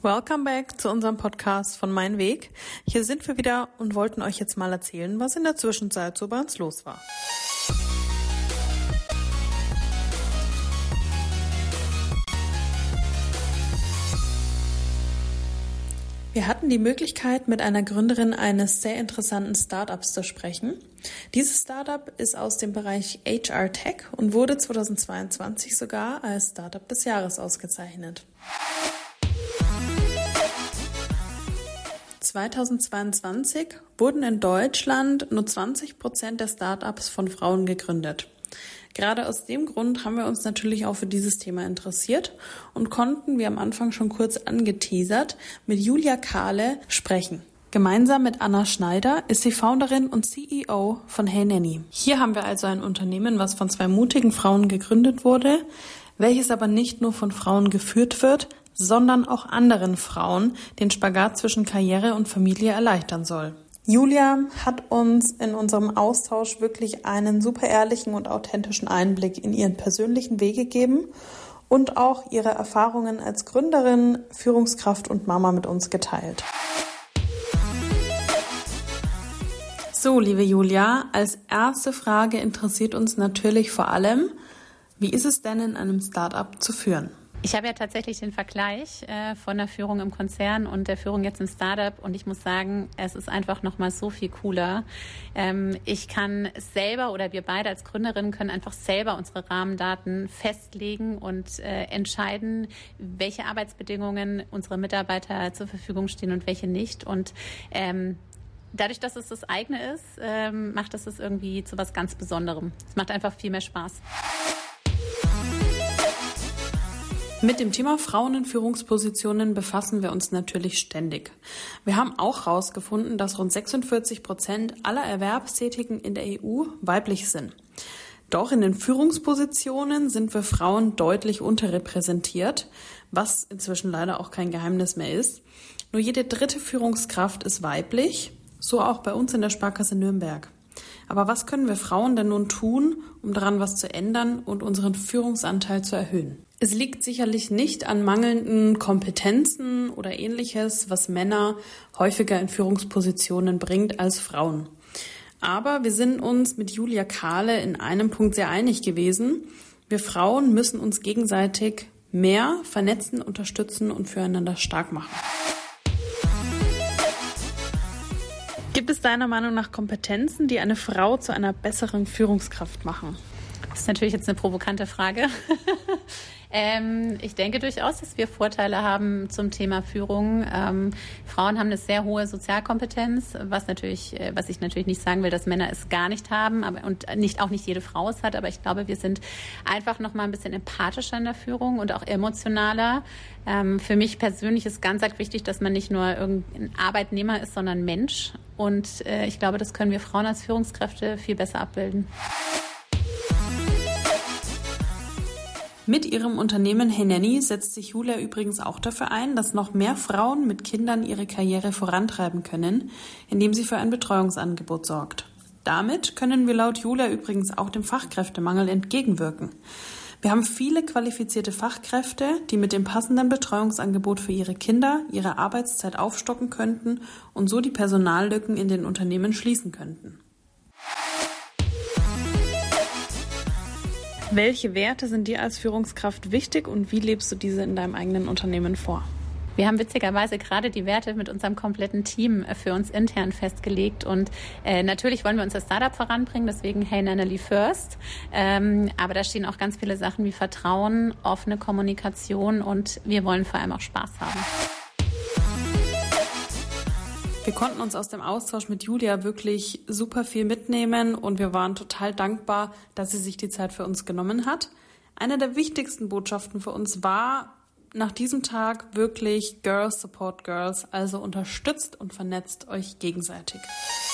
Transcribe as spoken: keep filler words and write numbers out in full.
Welcome back zu unserem Podcast von Mein Weg. Hier sind wir wieder und wollten euch jetzt mal erzählen, was in der Zwischenzeit so bei uns los war. Wir hatten die Möglichkeit, mit einer Gründerin eines sehr interessanten Startups zu sprechen. Dieses Startup ist aus dem Bereich H R Tech und wurde zweitausendzweiundzwanzig sogar als Startup des Jahres ausgezeichnet. zweitausendzweiundzwanzig wurden in Deutschland nur zwanzig Prozent der Startups von Frauen gegründet. Gerade aus dem Grund haben wir uns natürlich auch für dieses Thema interessiert und konnten, wie am Anfang schon kurz angeteasert, mit Julia Kahle sprechen. Gemeinsam mit Anna Schneider ist sie Founderin und C E O von Hey Nanny. Hier haben wir also ein Unternehmen, was von zwei mutigen Frauen gegründet wurde, welches aber nicht nur von Frauen geführt wird, sondern auch anderen Frauen den Spagat zwischen Karriere und Familie erleichtern soll. Julia hat uns in unserem Austausch wirklich einen super ehrlichen und authentischen Einblick in ihren persönlichen Weg gegeben und auch ihre Erfahrungen als Gründerin, Führungskraft und Mama mit uns geteilt. So, liebe Julia, als erste Frage interessiert uns natürlich vor allem, wie ist es denn in einem Startup zu führen? Ich habe ja tatsächlich den Vergleich äh, von der Führung im Konzern und der Führung jetzt im Startup und ich muss sagen, es ist einfach nochmal so viel cooler. Ähm, ich kann selber oder wir beide als Gründerinnen können einfach selber unsere Rahmendaten festlegen und äh, entscheiden, welche Arbeitsbedingungen unsere Mitarbeiter zur Verfügung stehen und welche nicht. Und ähm, dadurch, dass es das eigene ist, ähm, macht es es irgendwie zu was ganz Besonderem. Es macht einfach viel mehr Spaß. Mit dem Thema Frauen in Führungspositionen befassen wir uns natürlich ständig. Wir haben auch herausgefunden, dass rund sechsundvierzig Prozent aller Erwerbstätigen in der E U weiblich sind. Doch in den Führungspositionen sind wir Frauen deutlich unterrepräsentiert, was inzwischen leider auch kein Geheimnis mehr ist. Nur jede dritte Führungskraft ist weiblich, so auch bei uns in der Sparkasse Nürnberg. Aber was können wir Frauen denn nun tun, um daran was zu ändern und unseren Führungsanteil zu erhöhen? Es liegt sicherlich nicht an mangelnden Kompetenzen oder Ähnliches, was Männer häufiger in Führungspositionen bringt als Frauen. Aber wir sind uns mit Julia Kahle in einem Punkt sehr einig gewesen. Wir Frauen müssen uns gegenseitig mehr vernetzen, unterstützen und füreinander stark machen. Gibt es deiner Meinung nach Kompetenzen, die eine Frau zu einer besseren Führungskraft machen? Das ist natürlich jetzt eine provokante Frage. ähm, ich denke durchaus, dass wir Vorteile haben zum Thema Führung. Ähm, Frauen haben eine sehr hohe Sozialkompetenz, was natürlich, was ich natürlich nicht sagen will, dass Männer es gar nicht haben, aber und nicht auch nicht jede Frau es hat. Aber ich glaube, wir sind einfach noch mal ein bisschen empathischer in der Führung und auch emotionaler. Ähm, für mich persönlich ist ganz arg wichtig, dass man nicht nur irgendein Arbeitnehmer ist, sondern Mensch. Und äh, ich glaube, das können wir Frauen als Führungskräfte viel besser abbilden. Mit ihrem Unternehmen Hey Nanny setzt sich Julia übrigens auch dafür ein, dass noch mehr Frauen mit Kindern ihre Karriere vorantreiben können, indem sie für ein Betreuungsangebot sorgt. Damit können wir laut Julia übrigens auch dem Fachkräftemangel entgegenwirken. Wir haben viele qualifizierte Fachkräfte, die mit dem passenden Betreuungsangebot für ihre Kinder ihre Arbeitszeit aufstocken könnten und so die Personallücken in den Unternehmen schließen könnten. Welche Werte sind dir als Führungskraft wichtig und wie lebst du diese in deinem eigenen Unternehmen vor? Wir haben witzigerweise gerade die Werte mit unserem kompletten Team für uns intern festgelegt und äh, natürlich wollen wir unser Startup voranbringen, deswegen Hey Nanny First. Ähm, aber da stehen auch ganz viele Sachen wie Vertrauen, offene Kommunikation und wir wollen vor allem auch Spaß haben. Wir konnten uns aus dem Austausch mit Julia wirklich super viel mitnehmen und wir waren total dankbar, dass sie sich die Zeit für uns genommen hat. Eine der wichtigsten Botschaften für uns war nach diesem Tag wirklich Girls support Girls, also unterstützt und vernetzt euch gegenseitig.